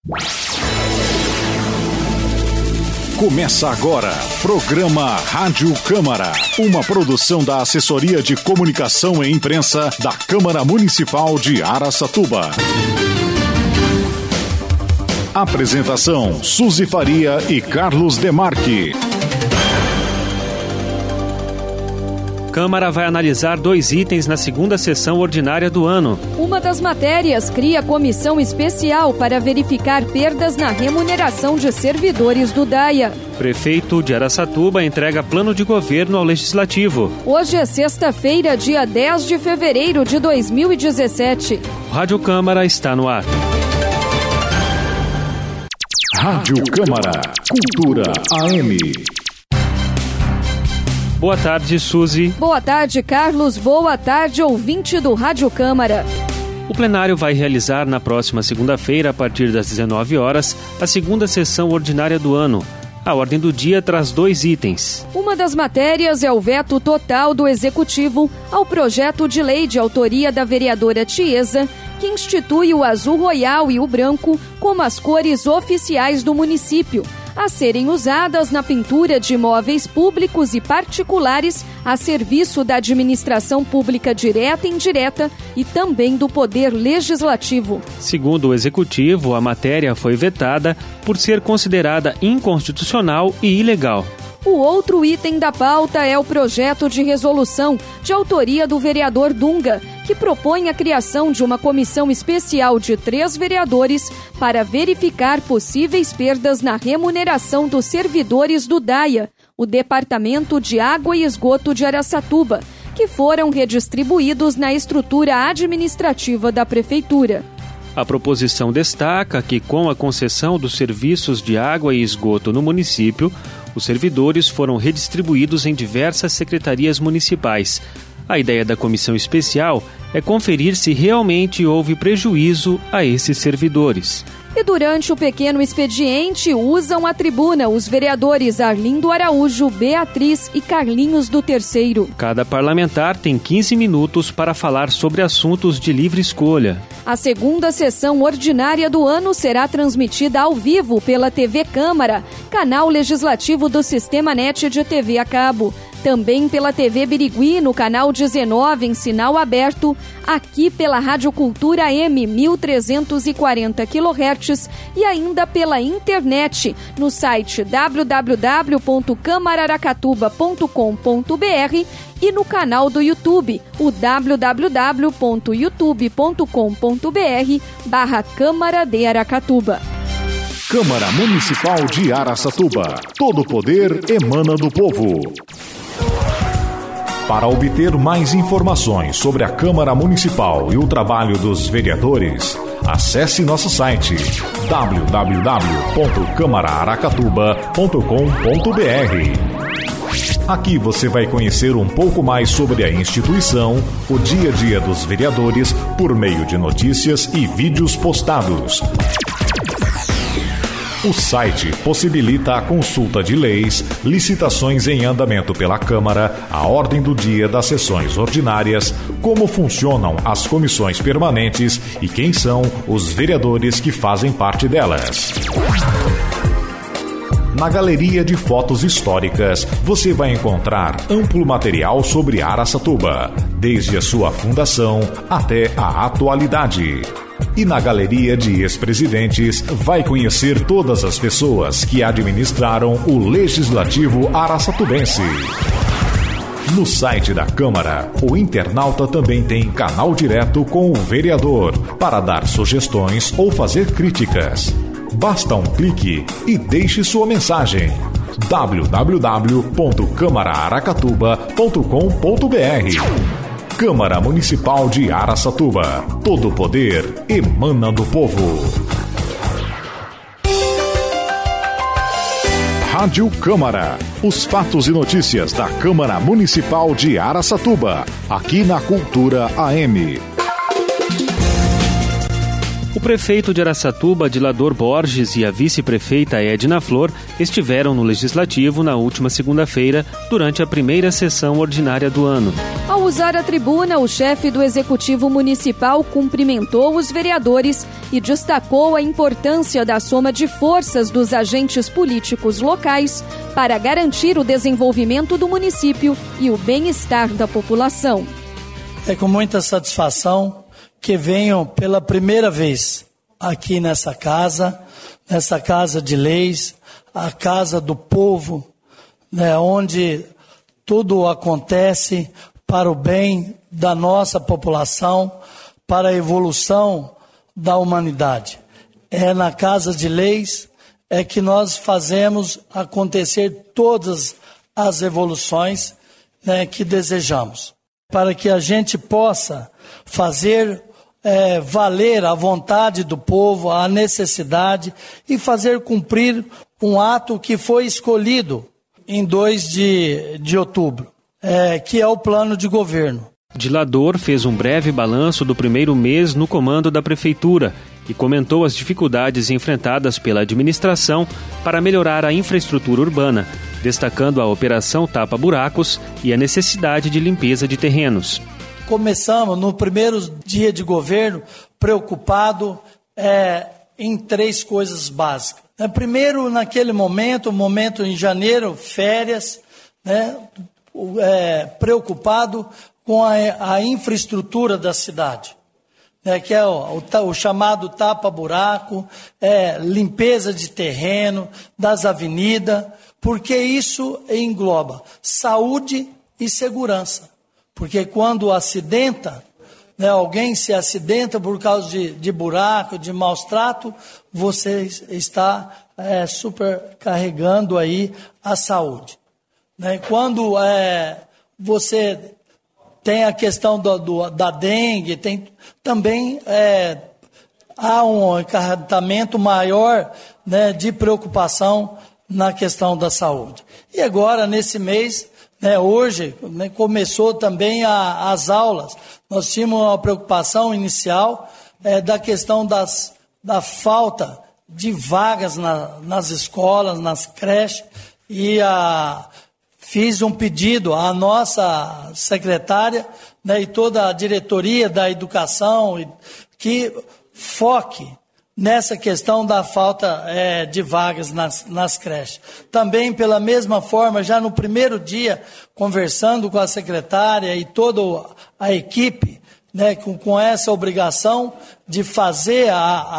Começa agora, programa Rádio Câmara, uma produção da Assessoria de Comunicação e Imprensa da Câmara Municipal de Araçatuba. Apresentação, Suzy Faria e Carlos Demarque. Câmara vai analisar 2 itens na segunda sessão ordinária do ano. Uma das matérias cria comissão especial para verificar perdas na remuneração de servidores do DAIA. Prefeito de Araçatuba entrega plano de governo ao Legislativo. Hoje é sexta-feira, dia 10 de fevereiro de 2017. Rádio Câmara está no ar. Rádio Câmara, Cultura AM. Boa tarde, Suzy. Boa tarde, Carlos. Boa tarde, ouvinte do Rádio Câmara. O plenário vai realizar na próxima segunda-feira, a partir das 19 horas, a segunda sessão ordinária do ano. A ordem do dia traz 2 itens. Uma das matérias é o veto total do Executivo ao projeto de lei de autoria da vereadora Tiesa, que institui o azul royal e o branco como as cores oficiais do município, a serem usadas na pintura de imóveis públicos e particulares a serviço da administração pública direta e indireta e também do Poder Legislativo. Segundo o Executivo, a matéria foi vetada por ser considerada inconstitucional e ilegal. O outro item da pauta é o projeto de resolução de autoria do vereador Dunga, que propõe a criação de uma comissão especial de 3 vereadores para verificar possíveis perdas na remuneração dos servidores do DAIA, o Departamento de Água e Esgoto de Araçatuba, que foram redistribuídos na estrutura administrativa da Prefeitura. A proposição destaca que, com a concessão dos serviços de água e esgoto no município, os servidores foram redistribuídos em diversas secretarias municipais. A ideia da comissão especial é conferir se realmente houve prejuízo a esses servidores. E durante o pequeno expediente, usam a tribuna os vereadores Arlindo Araújo, Beatriz e Carlinhos do Terceiro. Cada parlamentar tem 15 minutos para falar sobre assuntos de livre escolha. A segunda sessão ordinária do ano será transmitida ao vivo pela TV Câmara, canal legislativo do Sistema NET de TV a cabo. Também pela TV Birigui, no canal 19, em sinal aberto, aqui pela Rádio Cultura M, 1340 kHz e ainda pela internet, no site www.camararacatuba.com.br e no canal do YouTube, o www.youtube.com.br/Câmara de Aracatuba. Câmara Municipal de Araçatuba. Todo poder emana do povo. Para obter mais informações sobre a Câmara Municipal e o trabalho dos vereadores, acesse nosso site www.camaraaracatuba.com.br. Aqui você vai conhecer um pouco mais sobre a instituição, o dia a dia dos vereadores, por meio de notícias e vídeos postados. O site possibilita a consulta de leis, licitações em andamento pela Câmara, a ordem do dia das sessões ordinárias, como funcionam as comissões permanentes e quem são os vereadores que fazem parte delas. Na galeria de fotos históricas, você vai encontrar amplo material sobre Araçatuba, desde a sua fundação até a atualidade. E na galeria de ex-presidentes, vai conhecer todas as pessoas que administraram o Legislativo araçatubense. No site da Câmara, o internauta também tem canal direto com o vereador para dar sugestões ou fazer críticas. Basta um clique e deixe sua mensagem. www.camaraaracatuba.com.br. Câmara Municipal de Araçatuba. Todo poder emana do povo. Rádio Câmara. Os fatos e notícias da Câmara Municipal de Araçatuba. Aqui na Cultura AM. O prefeito de Araçatuba, Dilador Borges, e a vice-prefeita Edna Flor estiveram no Legislativo na última segunda-feira, durante a primeira sessão ordinária do ano. Ao usar a tribuna, o chefe do Executivo Municipal cumprimentou os vereadores e destacou a importância da soma de forças dos agentes políticos locais para garantir o desenvolvimento do município e o bem-estar da população. É com muita satisfação que venham pela primeira vez aqui nessa casa de leis, a casa do povo, né, onde tudo acontece para o bem da nossa população, para a evolução da humanidade. É na casa de leis é que nós fazemos acontecer todas as evoluções, né, que desejamos, para que a gente possa fazer valer a vontade do povo, a necessidade e fazer cumprir um ato que foi escolhido em 2 de outubro, que é o plano de governo. Dilador fez um breve balanço do primeiro mês no comando da prefeitura e comentou as dificuldades enfrentadas pela administração para melhorar a infraestrutura urbana, destacando a Operação Tapa Buracos e a necessidade de limpeza de terrenos. Começamos no primeiro dia de governo preocupado em 3 coisas básicas. Primeiro, naquele momento em janeiro, férias, né, preocupado com a infraestrutura da cidade, né, que é o chamado tapa-buraco, limpeza de terreno, das avenidas, porque isso engloba saúde e segurança. Porque quando acidenta, né, alguém se acidenta por causa de buraco, de maus trato, você está supercarregando aí a saúde. Né? Quando você tem a questão da dengue, também há um encarregamento maior, né, de preocupação na questão da saúde. E agora, nesse mês, hoje, né, começou também as aulas. Nós tínhamos uma preocupação inicial da questão da falta de vagas nas escolas, nas creches, e fiz um pedido à nossa secretária, né, e toda a diretoria da educação que foque nessa questão da falta de vagas nas creches. Também, pela mesma forma, já no primeiro dia, conversando com a secretária e toda a equipe, né, com essa obrigação de fazer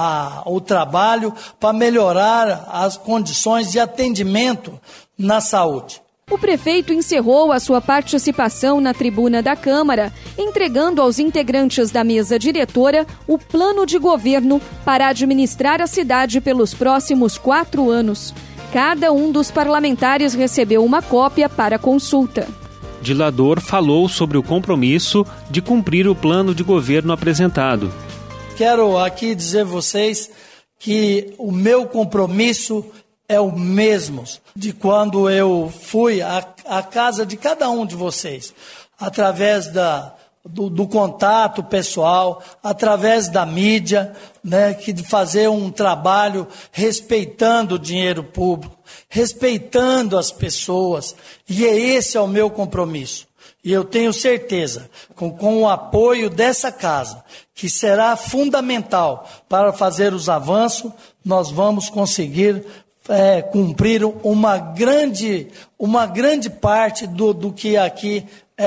o trabalho para melhorar as condições de atendimento na saúde. O prefeito encerrou a sua participação na tribuna da Câmara, entregando aos integrantes da mesa diretora o plano de governo para administrar a cidade pelos próximos 4 anos. Cada um dos parlamentares recebeu uma cópia para consulta. Dilador falou sobre o compromisso de cumprir o plano de governo apresentado. Quero aqui dizer a vocês que o meu compromisso é o mesmo de quando eu fui à casa de cada um de vocês, através do contato pessoal, através da mídia, né, de fazer um trabalho respeitando o dinheiro público, respeitando as pessoas, e esse é o meu compromisso. E eu tenho certeza, com o apoio dessa casa, que será fundamental para fazer os avanços, nós vamos conseguir cumprir uma grande parte do que aqui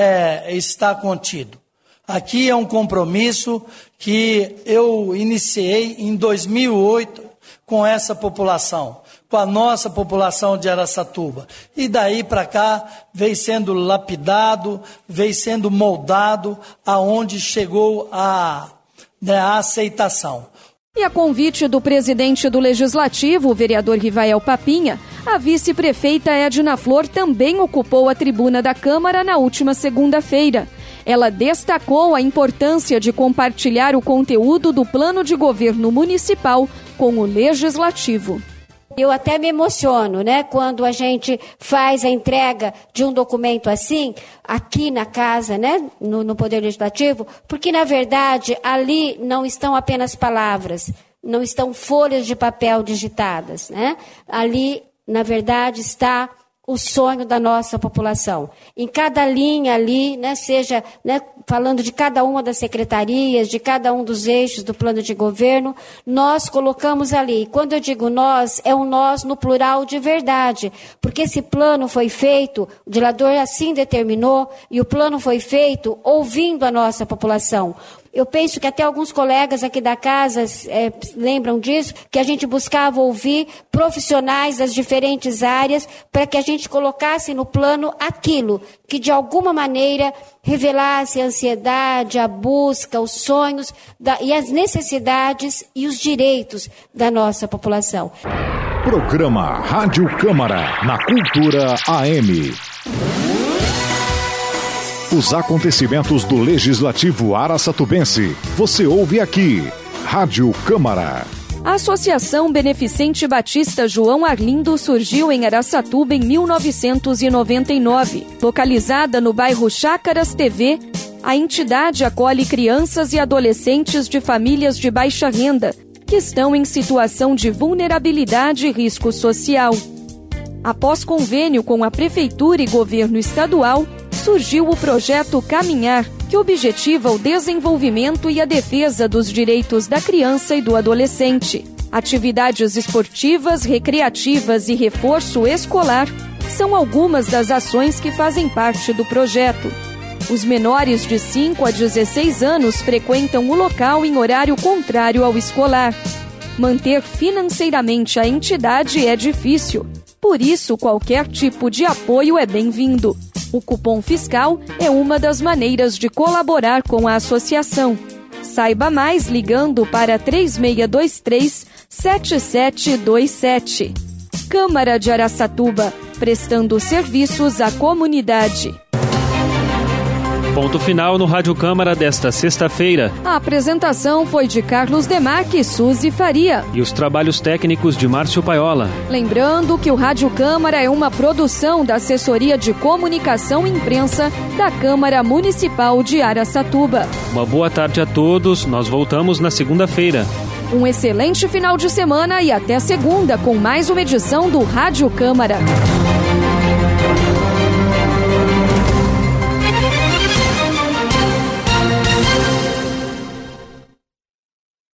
está contido. Aqui é um compromisso que eu iniciei em 2008 com essa população, com a nossa população de Araçatuba. E daí para cá veio sendo lapidado, veio sendo moldado aonde chegou a aceitação. E a convite do presidente do Legislativo, o vereador Rivael Papinha, a vice-prefeita Edna Flor também ocupou a tribuna da Câmara na última segunda-feira. Ela destacou a importância de compartilhar o conteúdo do plano de governo municipal com o Legislativo. Eu até me emociono, né, quando a gente faz a entrega de um documento assim, aqui na casa, né, no Poder Legislativo, porque, na verdade, ali não estão apenas palavras, não estão folhas de papel digitadas, né? Ali, na verdade, está o sonho da nossa população. Em cada linha ali, né, seja, né, falando de cada uma das secretarias, de cada um dos eixos do plano de governo, nós colocamos ali. Quando eu digo nós, é um nós no plural de verdade, porque esse plano foi feito, o diretor assim determinou, e o plano foi feito ouvindo a nossa população. Eu penso que até alguns colegas aqui da casa lembram disso, que a gente buscava ouvir profissionais das diferentes áreas para que a gente colocasse no plano aquilo que de alguma maneira revelasse a ansiedade, a busca, os sonhos e as necessidades e os direitos da nossa população. Programa Rádio Câmara, na Cultura AM. Os acontecimentos do Legislativo Araçatubense. Você ouve aqui, Rádio Câmara. A Associação Beneficente Batista João Arlindo surgiu em Araçatuba em 1999. Localizada no bairro Chácaras TV, a entidade acolhe crianças e adolescentes de famílias de baixa renda, que estão em situação de vulnerabilidade e risco social. Após convênio com a Prefeitura e Governo Estadual, surgiu o projeto Caminhar, que objetiva o desenvolvimento e a defesa dos direitos da criança e do adolescente. Atividades esportivas, recreativas e reforço escolar são algumas das ações que fazem parte do projeto. Os menores de 5 a 16 anos frequentam o local em horário contrário ao escolar. Manter financeiramente a entidade é difícil, por isso qualquer tipo de apoio é bem-vindo. O cupom fiscal é uma das maneiras de colaborar com a associação. Saiba mais ligando para 3623-7727. Câmara de Araçatuba, prestando serviços à comunidade. Ponto final no Rádio Câmara desta sexta-feira. A apresentação foi de Carlos Demarque e Suzy Faria. E os trabalhos técnicos de Márcio Paiola. Lembrando que o Rádio Câmara é uma produção da Assessoria de Comunicação e Imprensa da Câmara Municipal de Araçatuba. Uma boa tarde a todos. Nós voltamos na segunda-feira. Um excelente final de semana e até segunda com mais uma edição do Rádio Câmara.